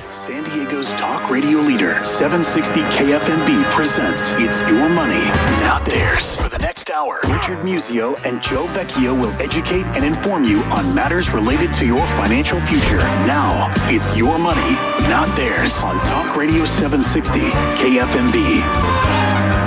San Diego's talk radio leader, 760 KFMB presents It's Your Money, Not Theirs. For the next hour, Richard Musio and Joe Vecchio will educate and inform you on matters related to your financial future. Now, it's Your Money, Not Theirs on Talk Radio 760 KFMB.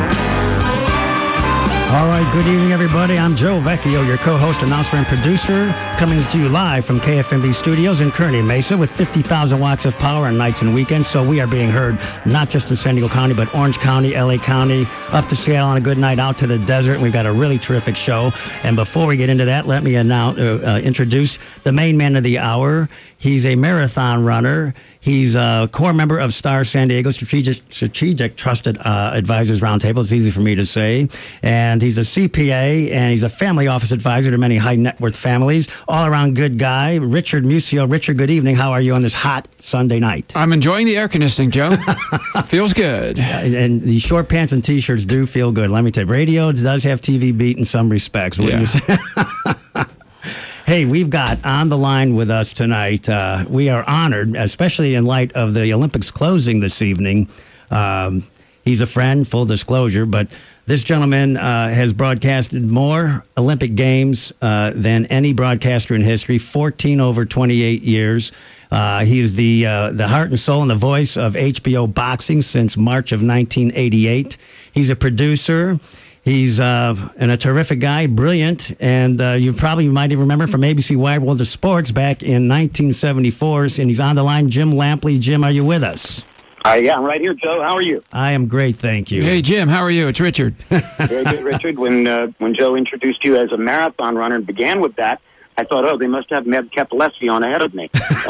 All right, good evening, everybody. I'm Joe Vecchio, your co-host, announcer, and producer, coming to you live from KFMB Studios in Kearney Mesa with 50,000 watts of power on nights and weekends. So we are being heard not just in San Diego County, but Orange County, LA County, up to Seattle on a good night, out to the desert. We've got a really terrific show. And before we get into that, let me introduce the main man of the hour. He's a marathon runner. He's a core member of STAR San Diego Strategic Trusted Advisors Roundtable. It's easy for me to say. And he's a CPA, and he's a family office advisor to many high net worth families. All around good guy, Richard Musio. Richard, good evening. How are you on this hot Sunday night? I'm enjoying the air conditioning, Joe. Feels good. And the short pants and T-shirts do feel good. Let me tell you, radio does have TV beat in some respects, wouldn't you say? Hey, we've got on the line with us tonight. We are honored, especially in light of the Olympics closing this evening. He's a friend, full disclosure, but this gentleman has broadcasted more Olympic Games than any broadcaster in history, 14 over 28 years. He is the heart and soul and the voice of HBO boxing since March of 1988. He's a producer. He's a terrific guy, brilliant, and you probably might even remember from ABC Wide World of Sports back in 1974. And he's on the line, Jim Lampley. Jim, are you with us? Yeah, I'm right here, Joe. How are you? I am great, thank you. Hey, Jim, how are you? It's Richard. Very good, Richard. When Joe introduced you as a marathon runner and began with that, I thought, they must have Meb Kepalesi on ahead of me.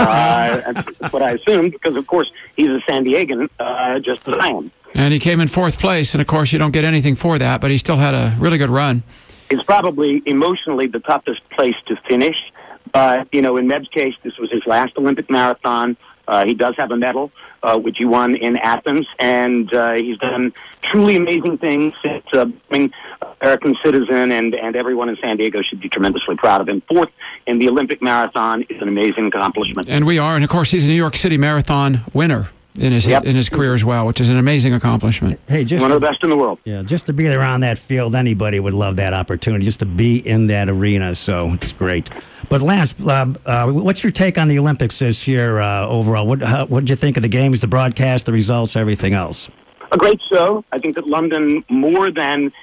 That's what I assumed, because, of course, he's a San Diegan, just as I am. And he came in fourth place, and of course you don't get anything for that, but he still had a really good run. It's probably emotionally the toughest place to finish. But, in Meb's case, this was his last Olympic marathon. He does have a medal, which he won in Athens, and he's done truly amazing things since being an American citizen, and everyone in San Diego should be tremendously proud of him. Fourth in the Olympic marathon is an amazing accomplishment. And we are, and of course he's a New York City Marathon winner in his career as well, which is an amazing accomplishment. Hey, one of the best in the world. Yeah, just to be around that field, anybody would love that opportunity, just to be in that arena, so it's great. But Lance, what's your take on the Olympics this year overall? What did you think of the games, the broadcast, the results, everything else? A great show. I think that London more than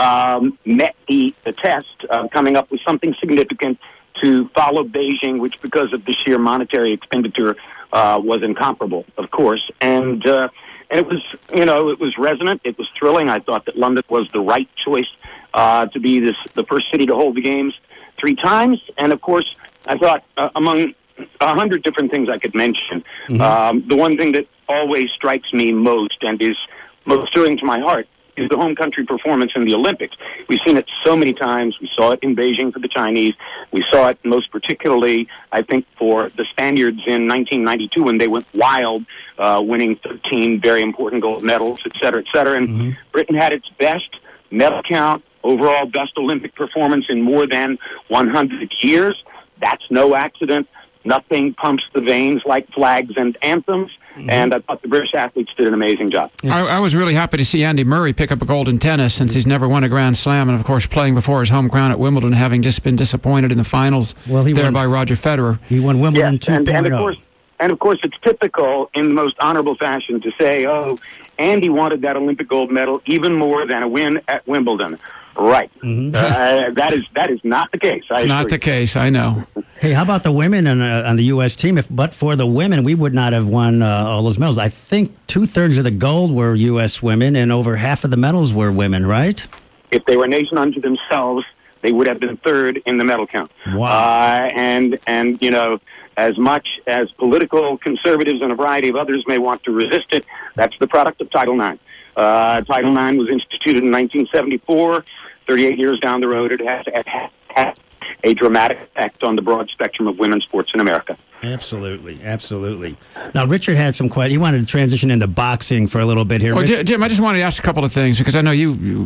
met the test, coming up with something significant to follow Beijing, which because of the sheer monetary expenditure was incomparable, of course. And it was, it was resonant. It was thrilling. I thought that London was the right choice to be the first city to hold the games 3 times. And, of course, I thought among 100 different things I could mention, the one thing that always strikes me most and is most stirring to my heart is the home country performance in the Olympics. We've seen it so many times. We saw it in Beijing for the Chinese. We saw it most particularly, I think, for the Spaniards in 1992 when they went wild, winning 13 very important gold medals, et cetera, et cetera. And Britain had its best medal count, overall best Olympic performance in more than 100 years. That's no accident. Nothing pumps the veins like flags and anthems. And I thought the British athletes did an amazing job. I was really happy to see Andy Murray pick up a gold in tennis since he's never won a Grand Slam, and of course playing before his home crown at Wimbledon, having just been disappointed in the finals by Roger Federer. He won Wimbledon 2.0. And of course it's typical in the most honorable fashion to say, Andy wanted that Olympic gold medal even more than a win at Wimbledon. Right. That is not the case. It's not the case, I know. Hey, how about the women on the U.S. team? But for the women, we would not have won all those medals. I think 2/3 of the gold were U.S. women, and over half of the medals were women, right? If they were a nation unto themselves, they would have been third in the medal count. Wow. And as much as political conservatives and a variety of others may want to resist it, that's the product of Title IX. Title IX was instituted in 1974. 38 years down the road, it has had a dramatic effect on the broad spectrum of women's sports in America. Absolutely, absolutely. Now, Richard had some questions. He wanted to transition into boxing for a little bit here. Well, Jim, I just wanted to ask a couple of things because I know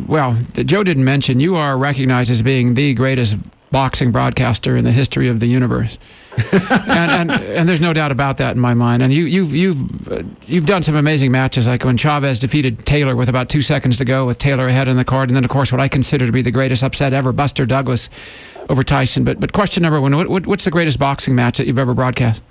Joe didn't mention, you are recognized as being the greatest boxing broadcaster in the history of the universe. and there's no doubt about that in my mind. And you've done some amazing matches, like when Chavez defeated Taylor with about 2 seconds to go, with Taylor ahead in the card, and then of course what I consider to be the greatest upset ever, Buster Douglas over Tyson. But question number one: what's the greatest boxing match that you've ever broadcast?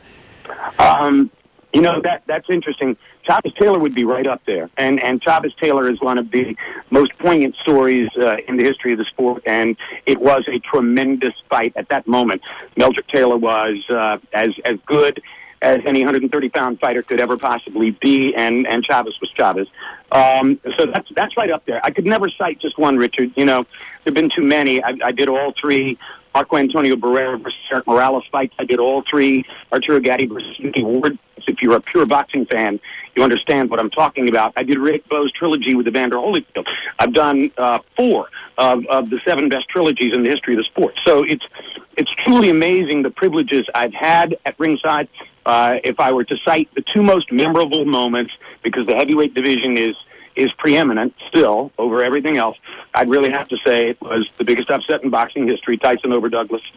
That's interesting. Chavez Taylor would be right up there, and Chavez Taylor is one of the most poignant stories in the history of the sport, and it was a tremendous fight at that moment. Meldrick Taylor was as good as any 130-pound fighter could ever possibly be, and Chavez was Chavez. So that's right up there. I could never cite just one, Richard. There have been too many. I did all three Marco Antonio Barrera versus Eric Morales fights. I did all three Arturo Gatti versus Mickey Ward. If you're a pure boxing fan, you understand what I'm talking about. I did Rick Bowes' trilogy with Evander Holyfield. I've done 4 of the 7 best trilogies in the history of the sport. So it's truly amazing the privileges I've had at ringside. If I were to cite the 2 most memorable moments, because the heavyweight division is preeminent still over everything else, I'd really have to say it was the biggest upset in boxing history, Douglas over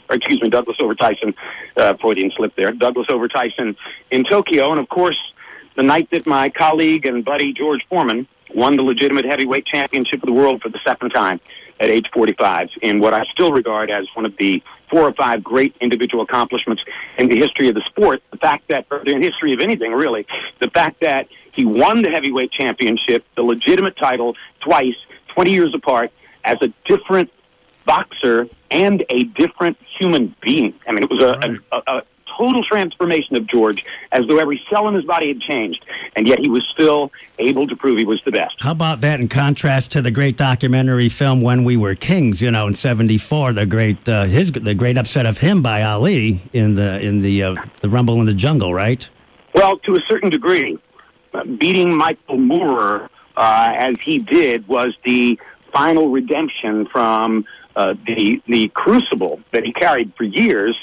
Tyson, Freudian slip there, Douglas over Tyson in Tokyo, and of course, the night that my colleague and buddy George Foreman won the legitimate heavyweight championship of the world for the 2nd time at age 45, in what I still regard as one of the 4 or 5 great individual accomplishments in the history of the sport. The fact that, or in the history of anything really, the fact that he won the heavyweight championship, the legitimate title, twice, 20 years apart, as a different boxer and a different human being. I mean, it was a total transformation of George, as though every cell in his body had changed, and yet he was still able to prove he was the best. How about that in contrast to the great documentary film When We Were Kings, in '74, the great upset of him by Ali in the Rumble in the Jungle, right? Well, to a certain degree, beating Michael Moorer as he did was the final redemption from the crucible that he carried for years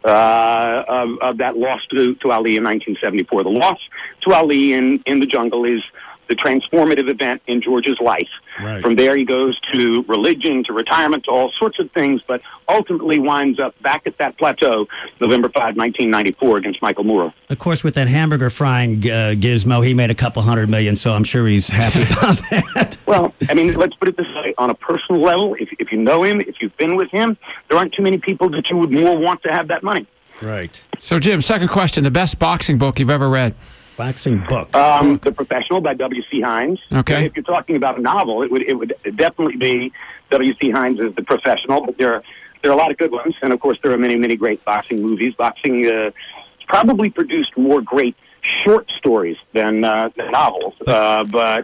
of that loss to Ali in 1974. The loss to Ali in the Jungle is the transformative event in George's life. Right. From there, he goes to religion, to retirement, to all sorts of things, but ultimately winds up back at that plateau, November 5, 1994, against Michael Moorer. Of course, with that hamburger frying gizmo, he made $200 million, so I'm sure he's happy about that. Well, I mean, let's put it this way. On a personal level, if you know him, if you've been with him, there aren't too many people that you would more want to have that money. Right. So, Jim, second question, the best boxing book you've ever read? Boxing book. The Professional by W.C. Hines. Okay. If you're talking about a novel, it would definitely be W.C. Hines' The Professional, but there are a lot of good ones, and of course there are many, many great boxing movies. Boxing probably produced more great short stories than novels, but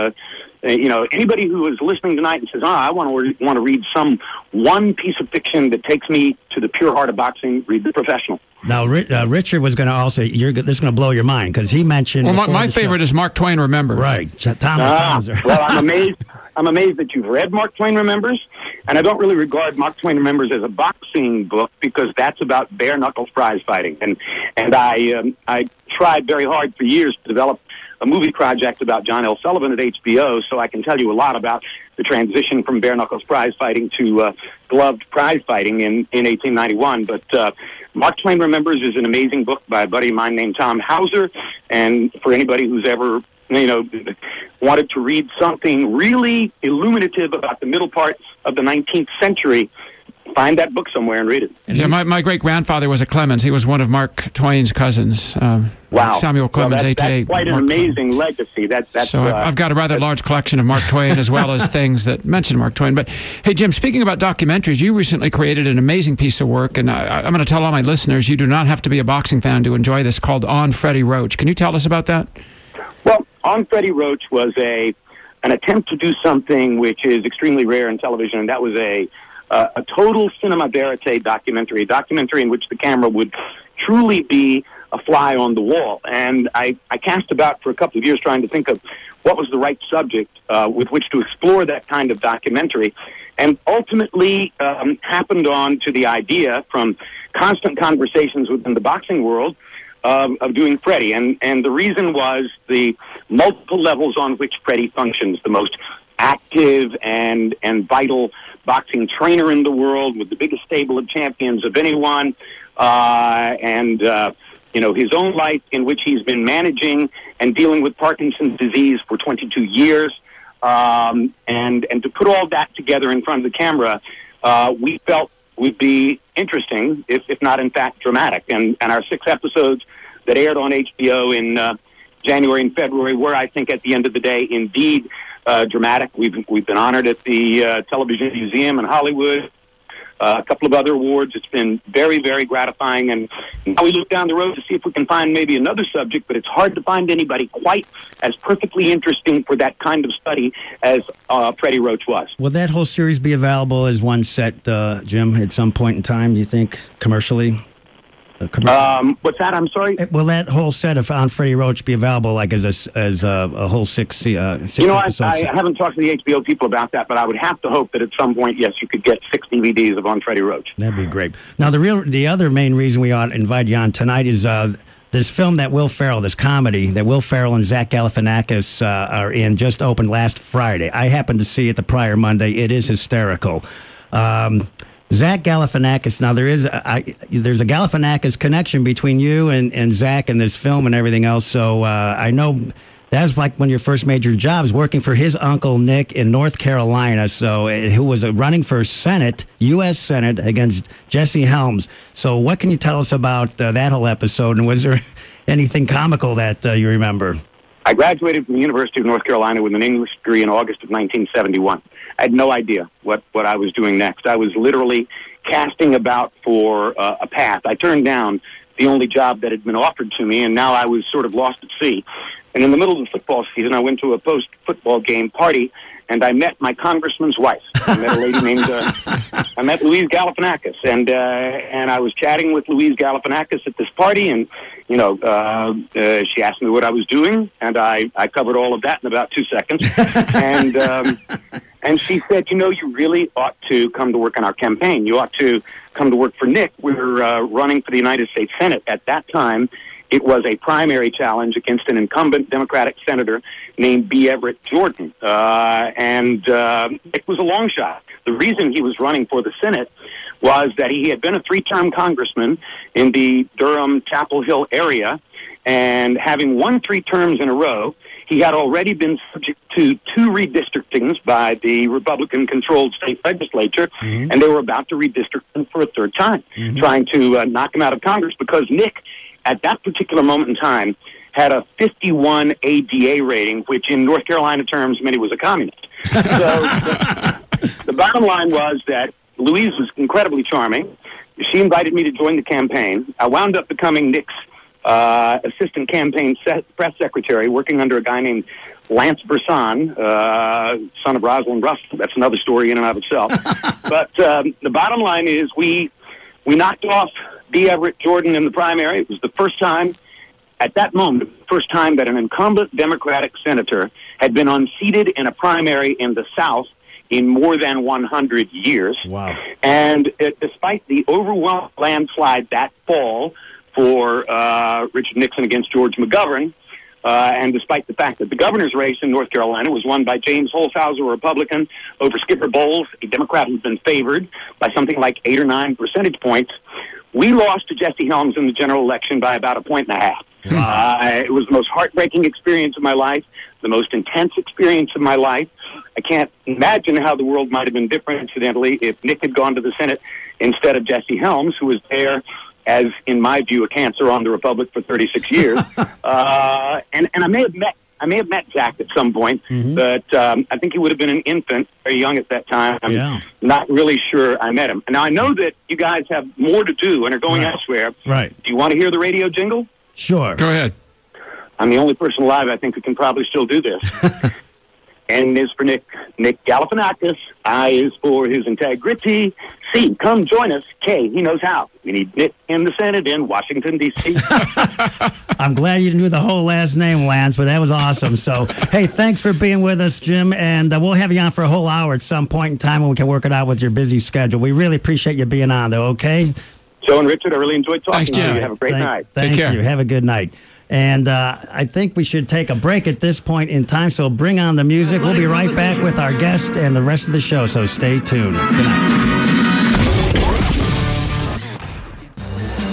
anybody who is listening tonight and says, I want to read one piece of fiction that takes me to the pure heart of boxing, read The Professional. Now, Richard was going to also, this is going to blow your mind, because he mentioned... Well, my favorite is Mark Twain Remembers. Right, Thomas Hauser. Well, I'm amazed that you've read Mark Twain Remembers, and I don't really regard Mark Twain Remembers as a boxing book, because that's about bare-knuckles prize fighting. And I tried very hard for years to develop a movie project about John L. Sullivan at HBO, so I can tell you a lot about the transition from bare-knuckles prize fighting to gloved prize fighting in 1891. But Mark Twain Remembers is an amazing book by a buddy of mine named Tom Hauser, and for anybody who's ever wanted to read something really illuminative about the middle part of the 19th century, find that book somewhere and read it. Yeah, my great-grandfather was a Clemens. He was one of Mark Twain's cousins. Wow. Samuel Clemens, that's quite an amazing legacy. That's I've got a rather large collection of Mark Twain, as well as things that mention Mark Twain. But, hey, Jim, speaking about documentaries, you recently created an amazing piece of work, and I'm going to tell all my listeners, you do not have to be a boxing fan to enjoy this, called On Freddie Roach. Can you tell us about that? Well, On Freddie Roach was an attempt to do something which is extremely rare in television, and that was a total cinema verite documentary, a documentary in which the camera would truly be a fly on the wall. And I cast about for a couple of years trying to think of what was the right subject with which to explore that kind of documentary, and ultimately happened on to the idea from constant conversations within the boxing world of doing Freddie. And the reason was the multiple levels on which Freddie functions, the most active and vital boxing trainer in the world, with the biggest stable of champions of anyone, and his own life in which he's been managing and dealing with Parkinson's disease for 22 years. And to put all that together in front of the camera, we felt would be interesting, if not, in fact, dramatic. And our 6 episodes that aired on HBO in January and February were, I think, at the end of the day, indeed dramatic. We've been honored at the Television Museum in Hollywood, a couple of other awards. It's been very, very gratifying. And now we look down the road to see if we can find maybe another subject, but it's hard to find anybody quite as perfectly interesting for that kind of study as Freddie Roach was. Will that whole series be available as one set, Jim, at some point in time, do you think, commercially? What's that? I'm sorry. Will that whole set of on Freddie Roach be available, like as a whole 6 episodes? I haven't talked to the HBO people about that, but I would have to hope that at some point, yes, you could get 6 DVDs of On Freddie Roach. That'd be great. Now, the other main reason we ought to invite you on tonight is this film that Will Ferrell, this comedy that Will Ferrell and Zach Galifianakis are in, just opened last Friday. I happened to see it the prior Monday. It is hysterical. Zach Galifianakis. Now there's a Galifianakis connection between you and Zach and this film and everything else. So I know that was like one of your first major jobs, working for his uncle Nick in North Carolina. So who was running for Senate, U.S. Senate, against Jesse Helms. So what can you tell us about that whole episode? And was there anything comical that you remember? I graduated from the University of North Carolina with an English degree in August of 1971. I had no idea what I was doing next. I was literally casting about for a path. I turned down the only job that had been offered to me, and now I was sort of lost at sea. And in the middle of the football season, I went to a post-football game party, and I met my congressman's wife. I met a lady named I met Louise Galifianakis, and I was chatting with Louise Galifianakis at this party, and she asked me what I was doing, and I covered all of that in about 2 seconds, and she said, you really ought to come to work on our campaign. You ought to come to work for Nick. We were running for the United States Senate at that time. It was a primary challenge against an incumbent Democratic senator named B. Everett Jordan. And it was a long shot. The reason he was running for the Senate was that he had been a 3-term congressman in the Durham-Chapel Hill area, and having won 3 terms in a row, he had already been subject to 2 redistrictings by the Republican-controlled state legislature, and they were about to redistrict him for a 3rd time, trying to knock him out of Congress, because Nick, at that particular moment in time, had a 51 ADA rating, which in North Carolina terms meant he was a communist. So the bottom line was that Louise was incredibly charming. She invited me to join the campaign. I wound up becoming Nick's assistant campaign press secretary, working under a guy named Lance Bersan, son of Rosalind Russell. That's another story in and of itself. But the bottom line is we knocked off B. Everett Jordan in the primary. It was the first time, at that moment, the first time that an incumbent Democratic senator had been unseated in a primary in the South in more than 100 years. Wow. And despite the overwhelming landslide that fall for Richard Nixon against George McGovern, and despite the fact that the governor's race in North Carolina was won by James Holshouser, a Republican, over Skipper Bowles, a Democrat who's been favored by something like 8 or 9 percentage points, we lost to Jesse Helms in the general election by about 1.5 points. Wow. It was the most heartbreaking experience of my life, the most intense experience of my life. I can't imagine how the world might have been different, incidentally, if Nick had gone to the Senate instead of Jesse Helms, who was there as, in my view, a cancer on the Republic for 36 years. And I may have met Zach at some point, but I think he would have been an infant, very young at that time. I'm not really sure I met him. Now, I know that you guys have more to do and are going elsewhere. Right. Do you want to hear the radio jingle? Sure. Go ahead. I'm the only person alive, I think, who can probably still do this. N is for Nick Galifianakis. I is for his integrity. C, come join us. K, he knows how. We need Nick in the Senate in Washington, D.C. I'm glad you didn't do the whole last name, Lance, but that was awesome. So, hey, thanks for being with us, Jim, and we'll have you on for a whole hour at some point in time when we can work it out with your busy schedule. We really appreciate you being on, though, okay? Joe and Richard, I really enjoyed talking Thanks, to you. Jim. Have a great night. Thank you. Have a good night. And I think we should take a break at this point in time, so bring on the music. We'll be right back with our guest and the rest of the show, so stay tuned. Good night.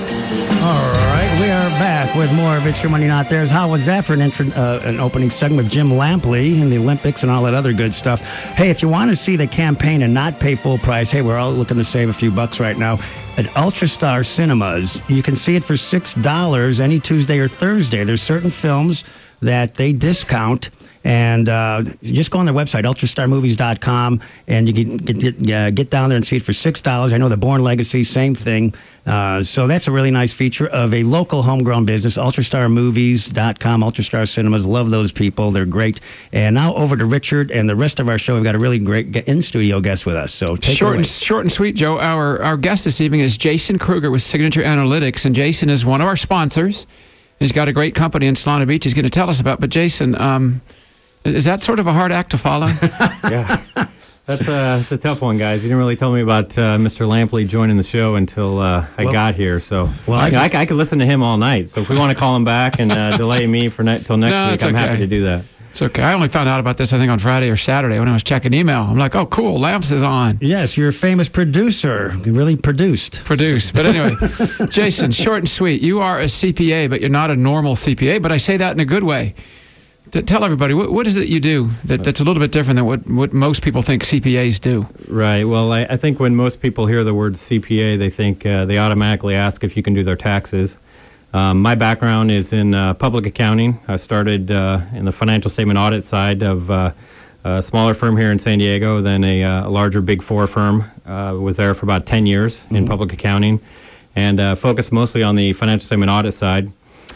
back with more of It's Your Money Not Theirs. How was that for an opening segment with Jim Lampley and the Olympics and all that other good stuff? Hey, if you want to see the campaign and not pay full price, hey, we're all looking to save a few bucks right now. At Ultrastar Cinemas, you can see it for $6 any Tuesday or Thursday. There's certain films that they discount. And just go on their website, ultrastarmovies.com, and you can get down there and see it for $6. I know the Bourne Legacy, same thing. So that's a really nice feature of a local homegrown business, ultrastarmovies.com, Ultrastar Cinemas. Love those people. They're great. And now over to Richard and the rest of our show. We've got a really great in-studio guest with us. So take it away. Short and sweet, Joe. Our guest this evening is Jason Kruger with Signature Analytics, and Jason is one of our sponsors. He's got a great company in Solana Beach he's going to tell us about. But Jason, is that sort of a hard act to follow? Yeah, that's a tough one, guys. You didn't really tell me about Mr. Lampley joining the show until I got here. So I could listen to him all night. So if we want to call him back and delay me for till next week, I'm happy to do that. It's okay. I only found out about this, I think, on Friday or Saturday when I was checking email. I'm like, oh, cool, Lamps is on. Yes, you're a famous producer. You really produced. But anyway, Jason, short and sweet. You are a CPA, but you're not a normal CPA. But I say that in a good way. Tell everybody, what is it you do that's a little bit different than what most people think CPAs do? Right. Well, I think when most people hear the word CPA, they think they automatically ask if you can do their taxes. My background is in public accounting. I started in the financial statement audit side of a smaller firm here in San Diego, then a larger Big Four firm. Was there for about 10 years in public accounting and focused mostly on the financial statement audit side.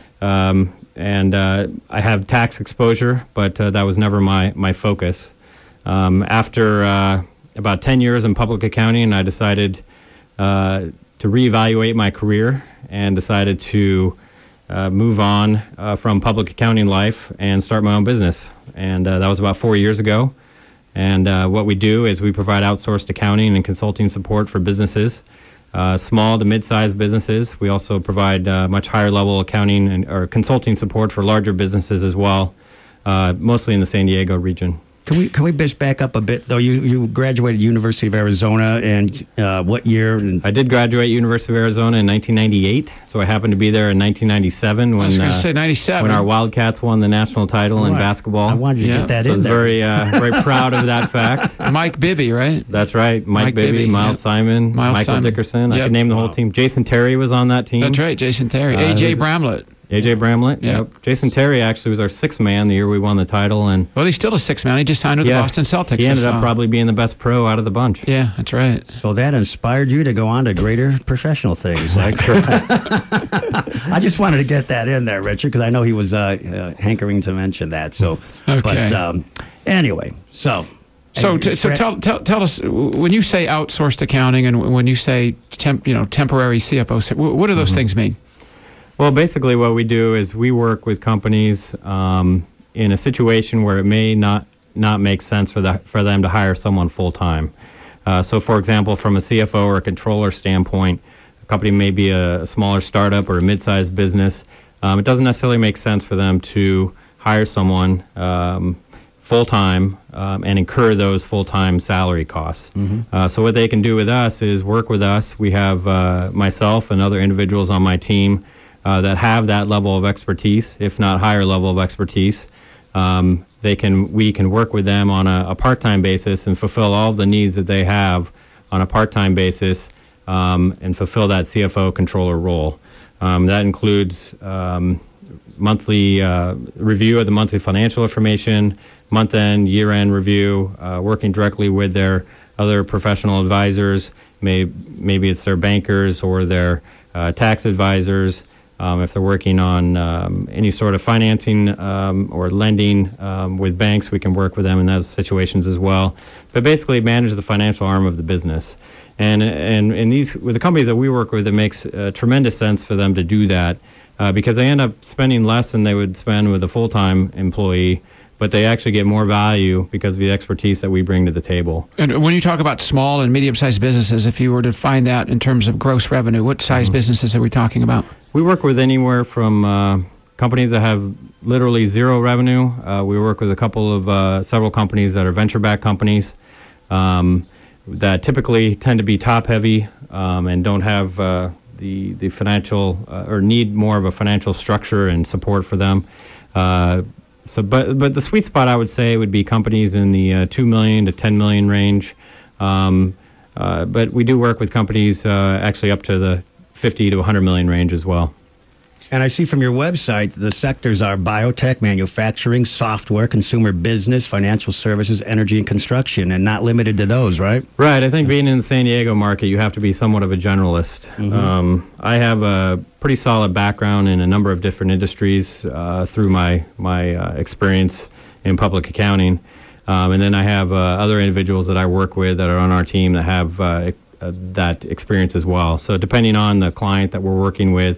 And I have tax exposure, but that was never my focus. After about 10 years in public accounting, I decided to reevaluate my career and decided to move on from public accounting life and start my own business. And that was about 4 years ago. And what we do is we provide outsourced accounting and consulting support for businesses. Small to mid-sized businesses. We also provide much higher level accounting or consulting support for larger businesses as well, mostly in the San Diego region. Can we bitch back up a bit though? You graduated University of Arizona, and what year? I did graduate University of Arizona in 1998, so I happened to be there in 1997 when I was going to say 97 when our Wildcats won the national title in basketball. I wanted you to get that in there. I was very proud of that fact. Mike Bibby, right? That's right. Mike Bibby, Miles Simon, Michael Dickerson. I could name the whole team. Jason Terry was on that team. That's right, Jason Terry. AJ Bramlett. AJ Bramlett, yep. Jason Terry actually was our sixth man the year we won the title, and well, he's still a sixth man. He just signed with the Boston Celtics. He ended up probably being the best pro out of the bunch. Yeah, that's right. So that inspired you to go on to greater professional things. Like, I just wanted to get that in there, Richard, because I know he was hankering to mention that. So, okay. But anyway, so tell us, when you say outsourced accounting and when you say temporary CFO, what do those things mean? Well, basically what we do is we work with companies in a situation where it may not make sense for them to hire someone full-time. So, for example, from a CFO or a controller standpoint, a company may be a smaller startup or a mid-sized business. It doesn't necessarily make sense for them to hire someone full-time and incur those full-time salary costs. So what they can do with us is work with us. We have myself and other individuals on my team that have that level of expertise, if not higher level of expertise. We can work with them on a part-time basis and fulfill all the needs that they have on a part-time basis and fulfill that CFO controller role. That includes monthly review of the monthly financial information, month-end, year-end review, working directly with their other professional advisors. Maybe it's their bankers or their tax advisors. If they're working on any sort of financing or lending with banks, we can work with them in those situations as well. But basically manage the financial arm of the business. And with the companies that we work with, it makes tremendous sense for them to do that because they end up spending less than they would spend with a full-time employee, but they actually get more value because of the expertise that we bring to the table. And when you talk about small and medium-sized businesses, if you were to define that in terms of gross revenue, what size businesses are we talking about? We work with anywhere from companies that have literally zero revenue. We work with several companies that are venture-backed companies that typically tend to be top-heavy and don't have the financial or need more of a financial structure and support for them. But the sweet spot, I would say, would be companies in the $2 million to $10 million range. But we do work with companies actually up to the 50 to 100 million range as well. And I see from your website the sectors are biotech, manufacturing, software, consumer business, financial services, energy, and construction, and not limited to those, right? Right. I think being in the San Diego market, you have to be somewhat of a generalist. Mm-hmm. I have a pretty solid background in a number of different industries through my experience in public accounting. And then I have other individuals that I work with that are on our team that have that experience as well. So depending on the client that we're working with,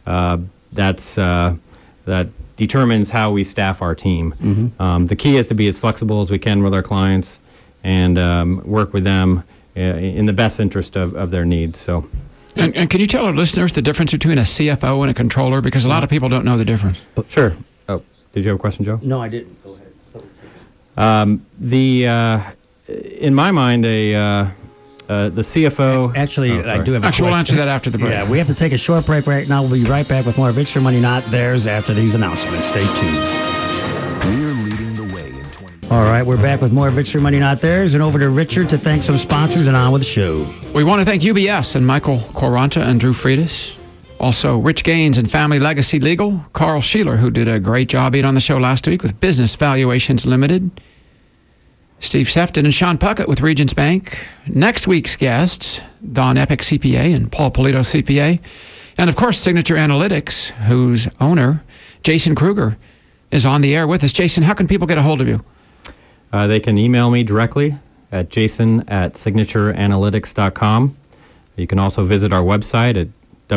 that determines how we staff our team. Mm-hmm. The key is to be as flexible as we can with our clients and work with them in the best interest of their needs. So, and can you tell our listeners the difference between a CFO and a controller? Because a lot of people don't know the difference. Sure. Oh, did you have a question, Joe? No, I didn't. Go ahead. In my mind, the CFO... Actually, I do have a question. We'll answer that after the break. Yeah, we have to take a short break right now. We'll be right back with more of It's Your Money, Not Theirs after these announcements. Stay tuned. We're leading the way in 20... All right, we're back with more of It's Your Money, Not Theirs, and over to Richard to thank some sponsors and on with the show. We want to thank UBS and Michael Quaranta and Drew Freitas. Also, Rich Gaines and Family Legacy Legal. Carl Sheeler, who did a great job being on the show last week with Business Valuations Limited. Steve Sefton and Sean Puckett with Regions Bank. Next week's guests, Don Epic CPA and Paul Polito CPA. And of course, Signature Analytics, whose owner, Jason Kruger, is on the air with us. Jason, how can people get a hold of you? They can email me directly at jason@signatureanalytics.com. You can also visit our website at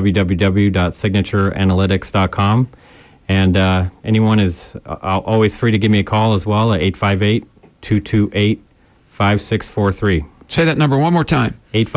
www.signatureanalytics.com. And anyone is always free to give me a call as well at 858-228-5643. Say that number one more time.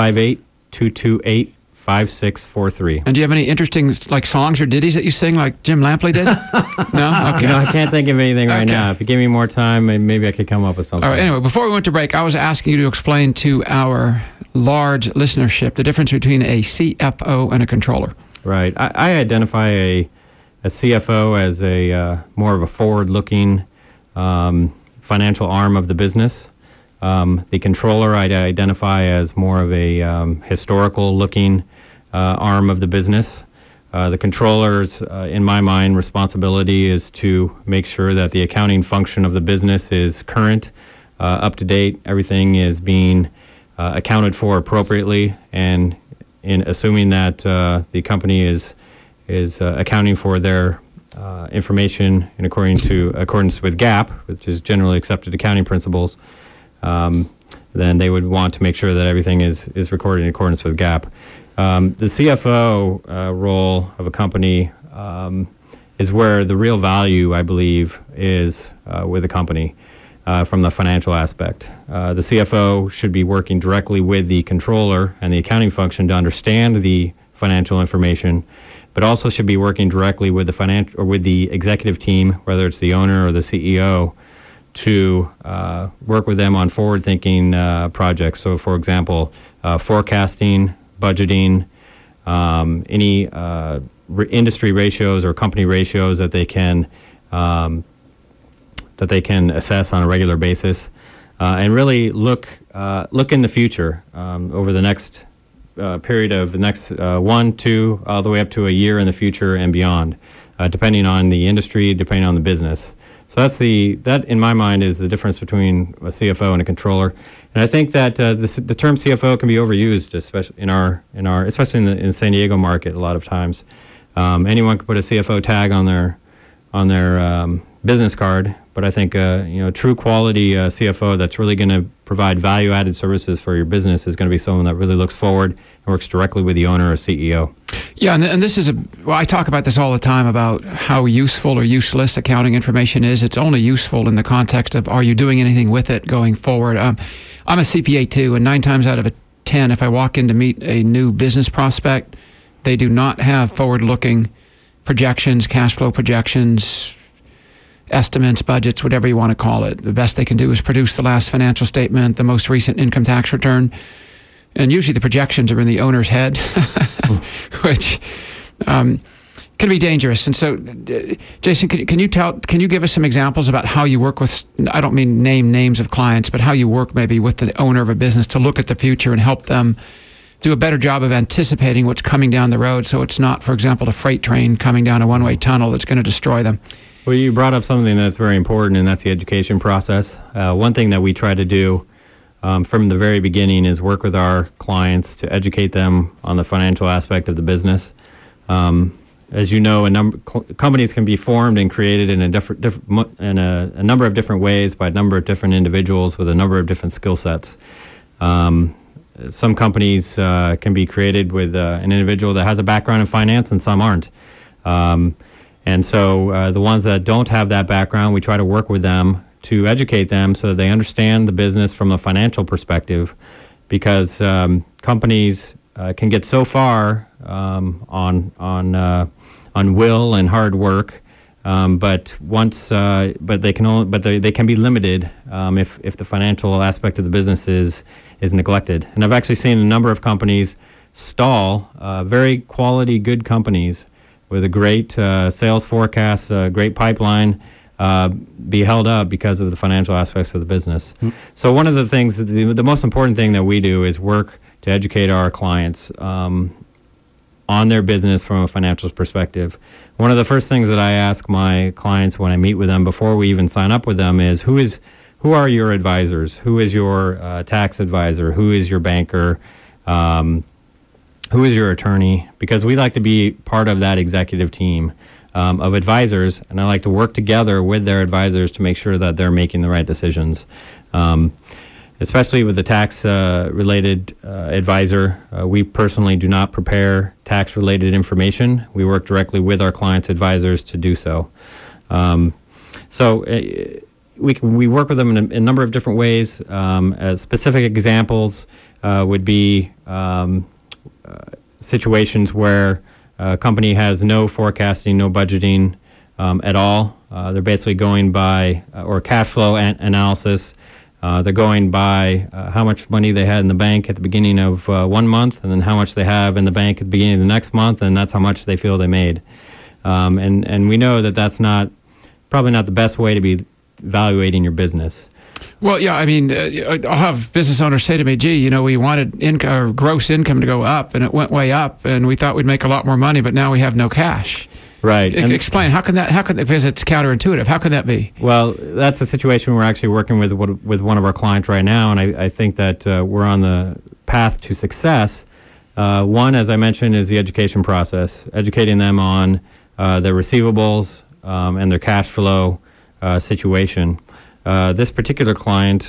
858-228-5643. And do you have any interesting songs or ditties that you sing like Jim Lampley did? No? Okay. No, I can't think of anything right now. If you give me more time, maybe I could come up with something. All right, anyway, before we went to break, I was asking you to explain to our large listenership the difference between a CFO and a controller. Right. I identify a CFO as a more of a forward-looking financial arm of the business. The controller I'd identify as more of a historical-looking arm of the business. The controller's, in my mind, responsibility is to make sure that the accounting function of the business is current, up to date. Everything is being accounted for appropriately, and in assuming that the company is accounting for their information in accordance with GAAP, which is generally accepted accounting principles, then they would want to make sure that everything is recorded in accordance with GAAP. The CFO role of a company is where the real value, I believe, is with a company from the financial aspect. The CFO should be working directly with the controller and the accounting function to understand the financial information, but also should be working directly with the executive team, whether it's the owner or the CEO, to work with them on forward-thinking projects. So, for example, forecasting, budgeting, any industry ratios or company ratios that they can assess on a regular basis, and really look in the future over the next period of the next 1, 2, all the way up to a year in the future and beyond, depending on the industry, depending on the business. So that in my mind is the difference between a CFO and a controller. And I think that the term CFO can be overused, especially especially in the San Diego market a lot of times. Anyone can put a CFO tag on their business card, but I think true quality CFO that's really going to provide value-added services for your business is going to be someone that really looks forward and works directly with the owner or CEO. Yeah, and this is I talk about this all the time about how useful or useless accounting information is. It's only useful in the context of, are you doing anything with it going forward? I'm a CPA too, and 9 times out of 10, if I walk in to meet a new business prospect, they do not have forward-looking projections, cash flow projections, estimates, budgets, whatever you want to call it. The best they can do is produce the last financial statement, the most recent income tax return. and usually the projections are in the owner's head, which can be dangerous. And so, Jason, can you give us some examples about how you work with, I don't mean name names of clients, but how you work maybe with the owner of a business to look at the future and help them do a better job of anticipating what's coming down the road, so it's not, for example, a freight train coming down a one-way tunnel that's going to destroy them. Well, you brought up something that's very important, and that's the education process. One thing that we try to do from the very beginning is work with our clients to educate them on the financial aspect of the business. As you know, companies can be formed and created in a number of different ways by a number of different individuals with a number of different skill sets. Some companies can be created with an individual that has a background in finance, and some aren't. And so the ones that don't have that background, we try to work with them to educate them so that they understand the business from a financial perspective, because companies can get so far on will and hard work, but they can be limited if the financial aspect of the business is neglected. And I've actually seen a number of companies stall, very quality, good companies with a great sales forecast, great pipeline, be held up because of the financial aspects of the business. Mm-hmm. So one of the things, the most important thing that we do is work to educate our clients on their business from a financial perspective. One of the first things that I ask my clients when I meet with them before we even sign up with them is, who are your advisors? Who is your tax advisor? Who is your banker? Who is your attorney? Because we like to be part of that executive team of advisors, and I like to work together with their advisors to make sure that they're making the right decisions. Especially with the tax-related advisor, we personally do not prepare tax-related information. We work directly with our clients' advisors to do so. We work with them in a number of different ways. As specific examples would be situations where a company has no forecasting, no budgeting at all. They're basically going by, or cash flow analysis. They're going by how much money they had in the bank at the beginning of 1 month, and then how much they have in the bank at the beginning of the next month, and that's how much they feel they made. And we know that that's probably not the best way to be evaluating your business. Well, yeah, I mean, I'll have business owners say to me, gee, we wanted gross income to go up, and it went way up, and we thought we'd make a lot more money, but now we have no cash. Right. Explain, because it's counterintuitive, how can that be? Well, that's a situation we're actually working with one of our clients right now, and I think that we're on the path to success. One, as I mentioned, is the education process, educating them on their receivables and their cash flow situation. This particular client,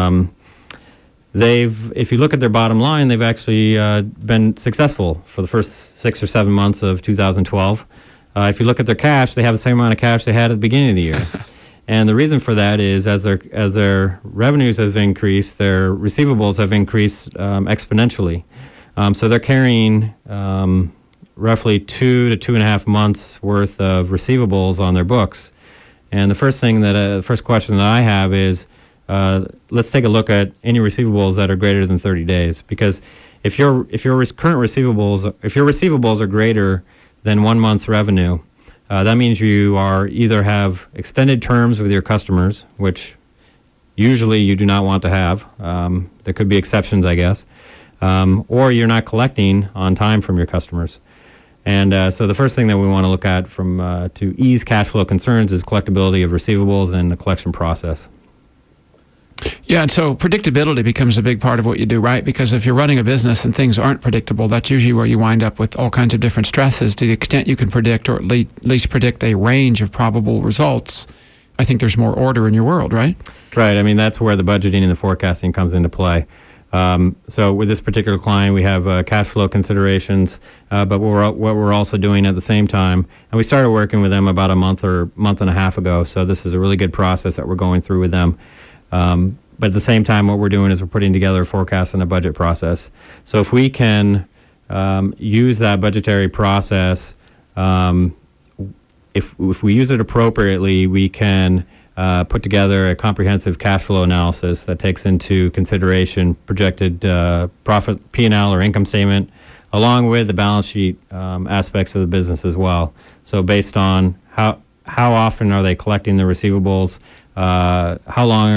if you look at their bottom line, they've actually been successful for the first 6 or 7 months of 2012. If you look at their cash, they have the same amount of cash they had at the beginning of the year. And the reason for that is as their revenues have increased, their receivables have increased exponentially. So they're carrying roughly 2 to 2.5 months worth of receivables on their books. And the first question that I have is, let's take a look at any receivables that are greater than 30 days. Because if your receivables are greater than 1 month's revenue, that means you either have extended terms with your customers, which usually you do not want to have. There could be exceptions, I guess, or you're not collecting on time from your customers. And so the first thing that we want to look at to ease cash flow concerns is collectability of receivables and the collection process. Yeah, and so predictability becomes a big part of what you do, right? Because if you're running a business and things aren't predictable, that's usually where you wind up with all kinds of different stresses. To the extent you can predict, or at least predict a range of probable results, I think there's more order in your world, right? Right. I mean, that's where the budgeting and the forecasting comes into play. So with this particular client, we have cash flow considerations, but what we're also doing at the same time, and we started working with them about a month and a half ago, so this is a really good process that we're going through with them. But at the same time, what we're doing is we're putting together a forecast and a budget process. So if we can use that budgetary process, if we use it appropriately, we can put together a comprehensive cash flow analysis that takes into consideration projected profit, P&L or income statement, along with the balance sheet aspects of the business as well. So based on how often are they collecting the receivables, how long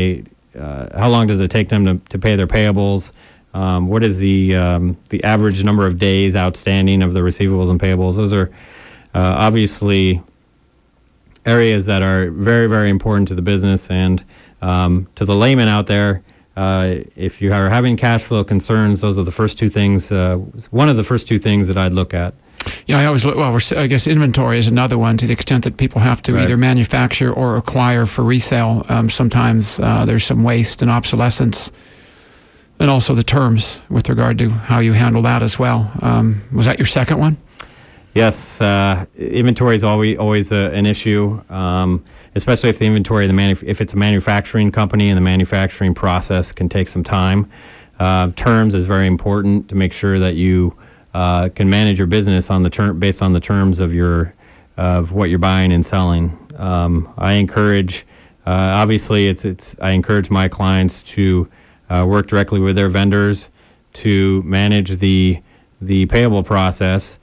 does it take them to pay their payables, what is the average number of days outstanding of the receivables and payables. Those are obviously areas that are very, very important to the business and to the layman out there. If you are having cash flow concerns, those are the first two things. One of the first two things that I'd look at. Yeah, I always look. Well, I guess inventory is another one. To the extent that people have to either manufacture or acquire for resale, sometimes there's some waste and obsolescence, and also the terms with regard to how you handle that as well. Was that your second one? Yes, inventory is always an issue, especially if the inventory, if it's a manufacturing company and the manufacturing process can take some time. Terms is very important to make sure that you can manage your business on the based on the terms of what you're buying and selling. I encourage, obviously, I encourage my clients to work directly with their vendors to manage the payable process.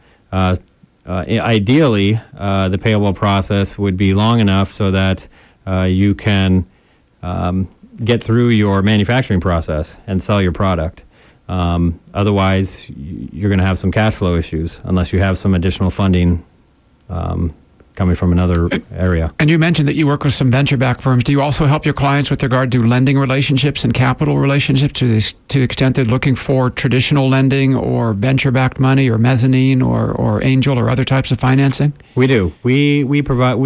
Ideally, the payable process would be long enough so that you can get through your manufacturing process and sell your product. Otherwise, you're going to have some cash flow issues unless you have some additional funding coming from another area. And you mentioned that you work with some venture-backed firms. Do you also help your clients with regard to lending relationships and capital relationships to the extent they're looking for traditional lending or venture-backed money or mezzanine or angel or other types of financing? We do. We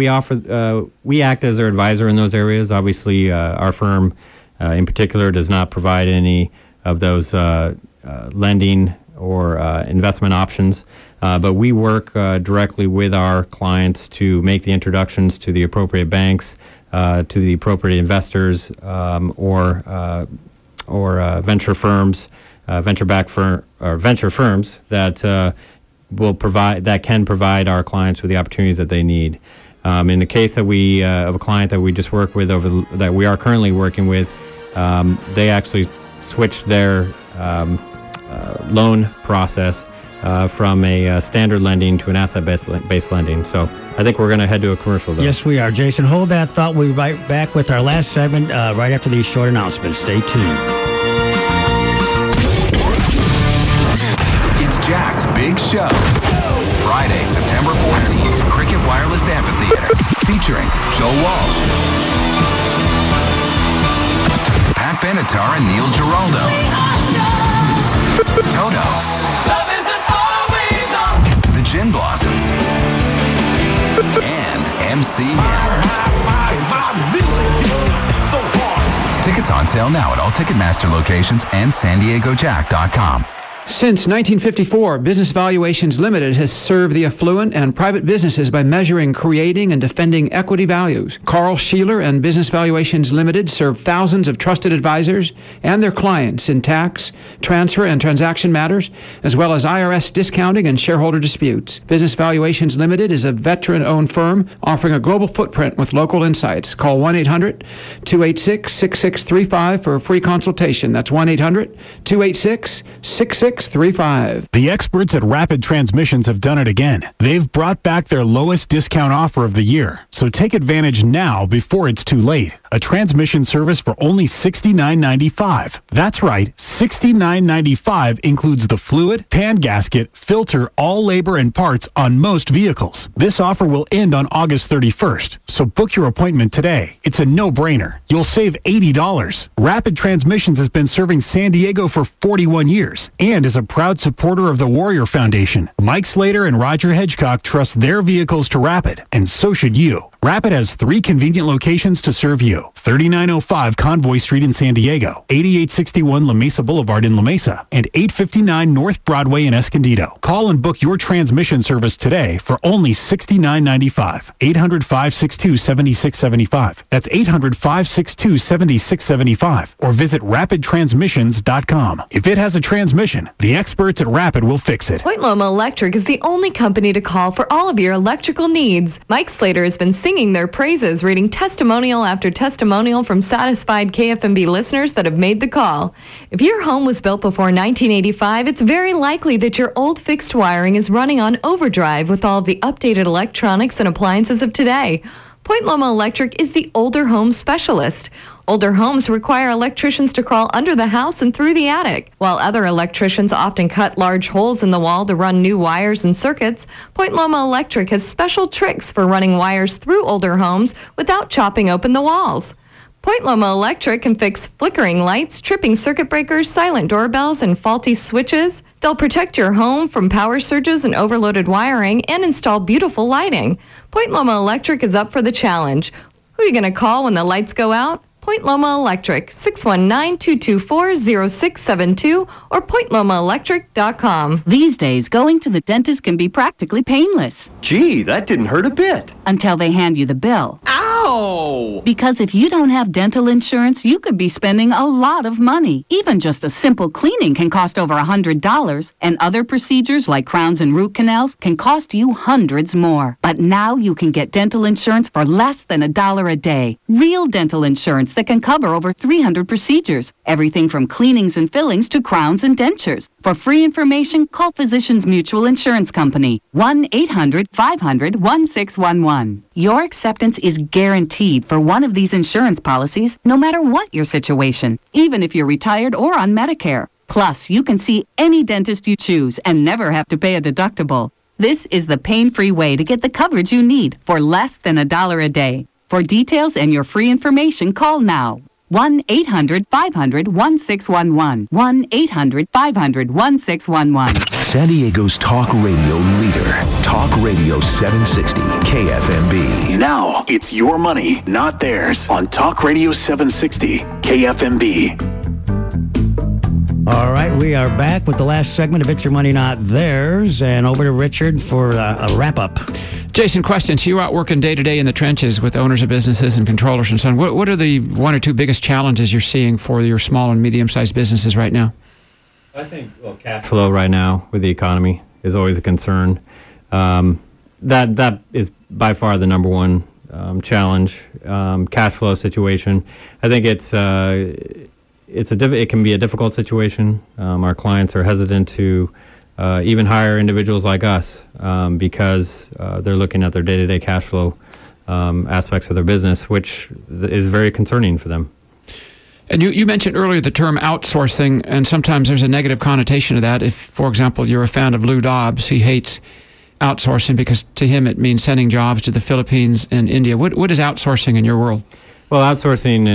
act as their advisor in those areas. Obviously, our firm in particular does not provide any of those lending or investment options. But we work directly with our clients to make the introductions to the appropriate banks, to the appropriate investors, or venture firms, venture-backed venture firms that can provide our clients with the opportunities that they need. In the case that of a client that we just worked with that we are currently working with, they actually switched their loan process from a standard lending to an asset-based lending. So I think we're going to head to a commercial, though. Yes, we are. Jason, hold that thought. We'll be right back with our last segment right after these short announcements. Stay tuned. It's Jack's Big Show. Friday, September 14th, Cricket Wireless Amphitheater, featuring Joe Walsh, Pat Benatar and Neil Giraldo, Toto, the Gin Blossoms, and MC Hammer. Tickets on sale now at all Ticketmaster locations and SanDiegoJack.com. Since 1954, Business Valuations Limited has served the affluent and private businesses by measuring, creating, and defending equity values. Carl Sheeler and Business Valuations Limited serve thousands of trusted advisors and their clients in tax, transfer, and transaction matters, as well as IRS discounting and shareholder disputes. Business Valuations Limited is a veteran-owned firm offering a global footprint with local insights. Call 1-800-286-6635 for a free consultation. That's 1-800-286-6635. The experts at Rapid Transmissions have done it again. They've brought back their lowest discount offer of the year. So take advantage now before it's too late. A transmission service for only $69.95. That's right, $69.95 includes the fluid, pan gasket, filter, all labor and parts on most vehicles. This offer will end on August 31st. So book your appointment today. It's a no-brainer. You'll save $80. Rapid Transmissions has been serving San Diego for 41 years and is a proud supporter of the Warrior Foundation. Mike Slater and Roger Hedgecock trust their vehicles to Rapid, and so should you. Rapid has 3 convenient locations to serve you. too. 3905 Convoy Street in San Diego, 8861 La Mesa Boulevard in La Mesa, and 859 North Broadway in Escondido. Call and book your transmission service today for only $69.95. 800-562-7675. That's 800-562-7675. Or visit rapidtransmissions.com. If it has a transmission, the experts at Rapid will fix it. Point Loma Electric is the only company to call for all of your electrical needs. Mike Slater has been singing their praises, reading testimonial after testimonial from satisfied KFMB listeners that have made the call. If your home was built before 1985, it's very likely that your old fixed wiring is running on overdrive with all of the updated electronics and appliances of today. Point Loma Electric is the older home specialist. Older homes require electricians to crawl under the house and through the attic. While other electricians often cut large holes in the wall to run new wires and circuits, Point Loma Electric has special tricks for running wires through older homes without chopping open the walls. Point Loma Electric can fix flickering lights, tripping circuit breakers, silent doorbells, and faulty switches. They'll protect your home from power surges and overloaded wiring and install beautiful lighting. Point Loma Electric is up for the challenge. Who are you going to call when the lights go out? Point Loma Electric, 619-224-0672 or pointlomaelectric.com. These days, going to the dentist can be practically painless. Gee, that didn't hurt a bit. Until they hand you the bill. Ow! Because if you don't have dental insurance, you could be spending a lot of money. Even just a simple cleaning can cost over $100, and other procedures like crowns and root canals can cost you hundreds more. But now you can get dental insurance for less than $1 a day. Real dental insurance that can cover over 300 procedures. Everything from cleanings and fillings to crowns and dentures. For free information, call Physicians Mutual Insurance Company. 1-800-500-1611. Your acceptance is guaranteed for one of these insurance policies, no matter what your situation, even if you're retired or on Medicare. Plus, you can see any dentist you choose and never have to pay a deductible. This is the pain-free way to get the coverage you need for less than $1 a day. For details and your free information, call now. 1-800-500-1611. 1-800-500-1611. San Diego's talk radio leader. Talk Radio 760 KFMB. Now it's your money, not theirs, on Talk Radio 760 KFMB. All right, we are back with the last segment of It's Your Money, Not Theirs, and over to Richard for a wrap-up. Jason, question. So you're out working day-to-day in the trenches with owners of businesses and controllers and so on. What are the one or two biggest challenges you're seeing for your small and medium-sized businesses right now? I think cash flow right now with the economy is always a concern. That is by far the number one challenge. Cash flow situation. I think it can be a difficult situation. Our clients are hesitant to even hire individuals like us because they're looking at their day-to-day cash flow aspects of their business, which is very concerning for them. And you mentioned earlier the term outsourcing, and sometimes there's a negative connotation to that. If, for example, you're a fan of Lou Dobbs, he hates outsourcing because to him it means sending jobs to the Philippines and India. What is outsourcing in your world? Well, outsourcing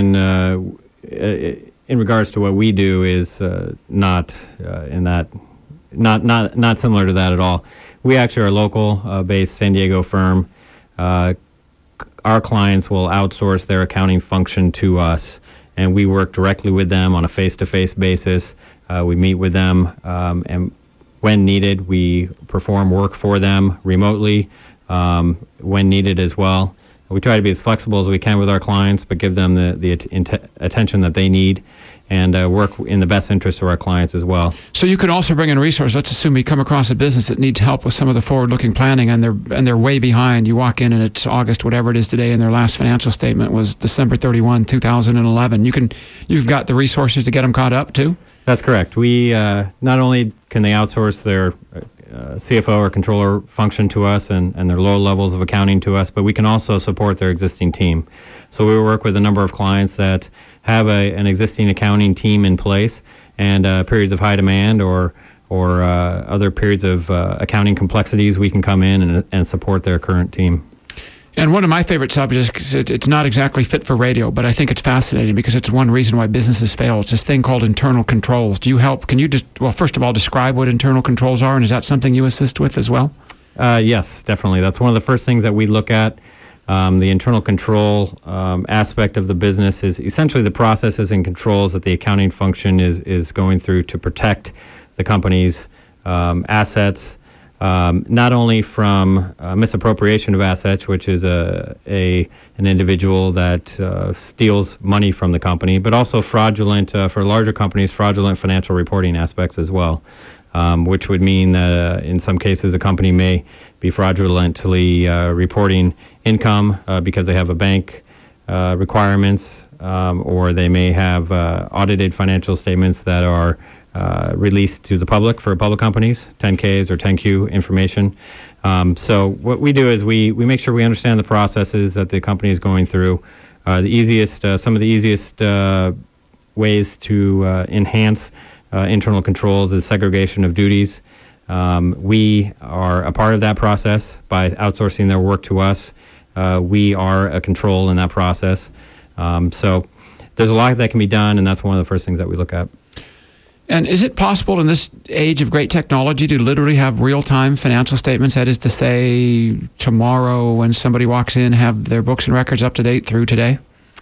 in regards to what we do is not similar to that at all. We actually are a local based San Diego firm. Our clients will outsource their accounting function to us, and we work directly with them on a face-to-face basis. We meet with them, and when needed, we perform work for them remotely when needed as well. We try to be as flexible as we can with our clients, but give them the attention that they need, and work in the best interest of our clients as well. So you can also bring in resources. Let's assume you come across a business that needs help with some of the forward-looking planning, and they're way behind. You walk in and it's August, whatever it is today, and their last financial statement was December 31, 2011. You've got the resources to get them caught up too? That's correct. We not only can they outsource their CFO or controller function to us and their low levels of accounting to us, but we can also support their existing team. So we work with a number of clients that have an existing accounting team in place, and periods of high demand or other periods of accounting complexities, we can come in and support their current team. And one of my favorite subjects, it's not exactly fit for radio, but I think it's fascinating because it's one reason why businesses fail. It's this thing called internal controls. Do you help? Can you just, first of all, describe what internal controls are, and is that something you assist with as well? Yes, definitely. That's one of the first things that we look at The internal control aspect of the business is essentially the processes and controls that the accounting function is going through to protect the company's assets, not only from misappropriation of assets, which is an individual that steals money from the company, but also fraudulent, for larger companies, fraudulent financial reporting aspects as well, which would mean that in some cases the company may be fraudulently reporting income because they have a bank requirements, or they may have audited financial statements that are released to the public for public companies, 10Ks or 10Q information. So what we do is we make sure we understand the processes that the company is going through. Some of the easiest ways to enhance internal controls is segregation of duties. We are a part of that process by outsourcing their work to us. We are a control in that process. So there's a lot that can be done, and that's one of the first things that we look at. And is it possible in this age of great technology to literally have real-time financial statements? That is to say, tomorrow when somebody walks in, have their books and records up to date through today?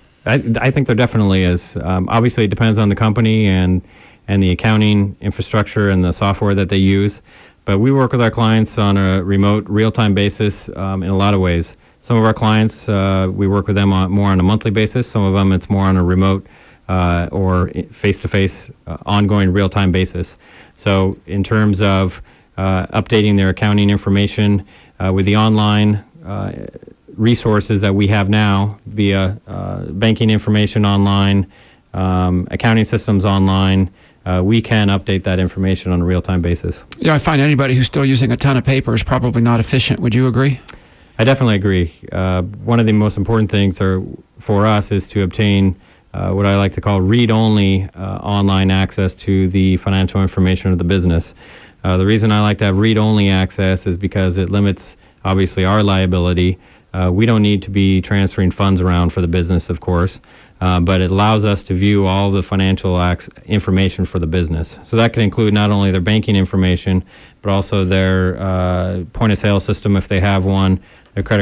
I think there definitely is. Obviously, it depends on the company and the accounting infrastructure and the software that they use. But we work with our clients on a remote, real-time basis in a lot of ways. Some of our clients, we work with them more on a monthly basis. Some of them, it's more on a remote or face-to-face, ongoing real-time basis. So in terms of updating their accounting information with the online resources that we have now via banking information online, accounting systems online, we can update that information on a real-time basis. Yeah, I find anybody who's still using a ton of paper is probably not efficient. Would you agree? I definitely agree. One of the most important things for us is to obtain what I like to call read-only online access to the financial information of the business. The reason I like to have read-only access is because it limits, obviously, our liability. We don't need to be transferring funds around for the business, of course, but it allows us to view all the financial information for the business. So that can include not only their banking information, but also their point-of-sale system, if they have one, their credit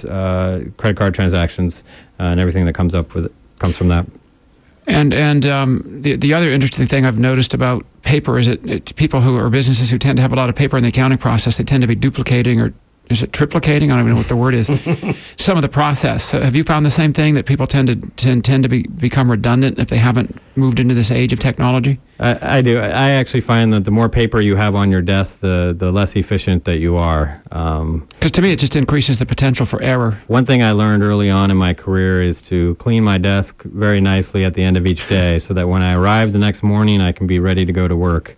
card transactions, and everything that comes from that. And the other interesting thing I've noticed about paper is that people who are businesses who tend to have a lot of paper in the accounting process, they tend to be duplicating, or is it triplicating? I don't even know what the word is. Some of the process. So have you found the same thing, that people tend to become redundant if they haven't moved into this age of technology? I do. I actually find that the more paper you have on your desk, the less efficient that you are. Because to me, it just increases the potential for error. One thing I learned early on in my career is to clean my desk very nicely at the end of each day, so that when I arrive the next morning, I can be ready to go to work.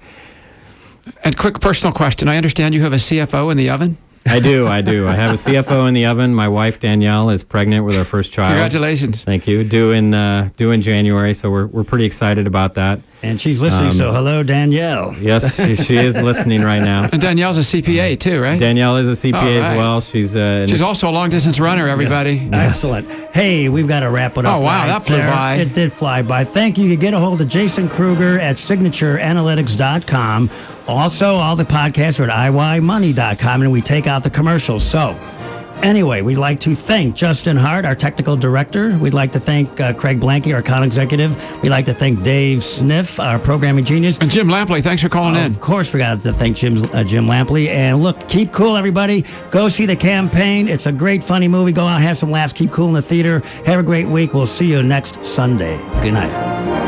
And quick personal question. I understand you have a CFO in the oven? I do. I have a CFO in the oven. My wife, Danielle, is pregnant with our first child. Congratulations. Thank you. Due in January, so we're pretty excited about that. And she's listening, so hello, Danielle. Yes, she is listening right now. And Danielle's a CPA too, right? Danielle is a CPA as well. She's also a long-distance runner, everybody. Yeah. Excellent. Hey, we've got to wrap it up. Oh, wow, that flew by. It did fly by. Thank you. You get a hold of Jason Kruger at signatureanalytics.com. Also, all the podcasts are at iymoney.com, and we take out the commercials. So, anyway, we'd like to thank Justin Hart, our technical director. We'd like to thank Craig Blanke, our account executive. We'd like to thank Dave Sniff, our programming genius. And Jim Lampley, thanks for calling in. Of course, we got to thank Jim Lampley. And look, keep cool, everybody. Go see The Campaign. It's a great, funny movie. Go out, have some laughs. Keep cool in the theater. Have a great week. We'll see you next Sunday. Good night.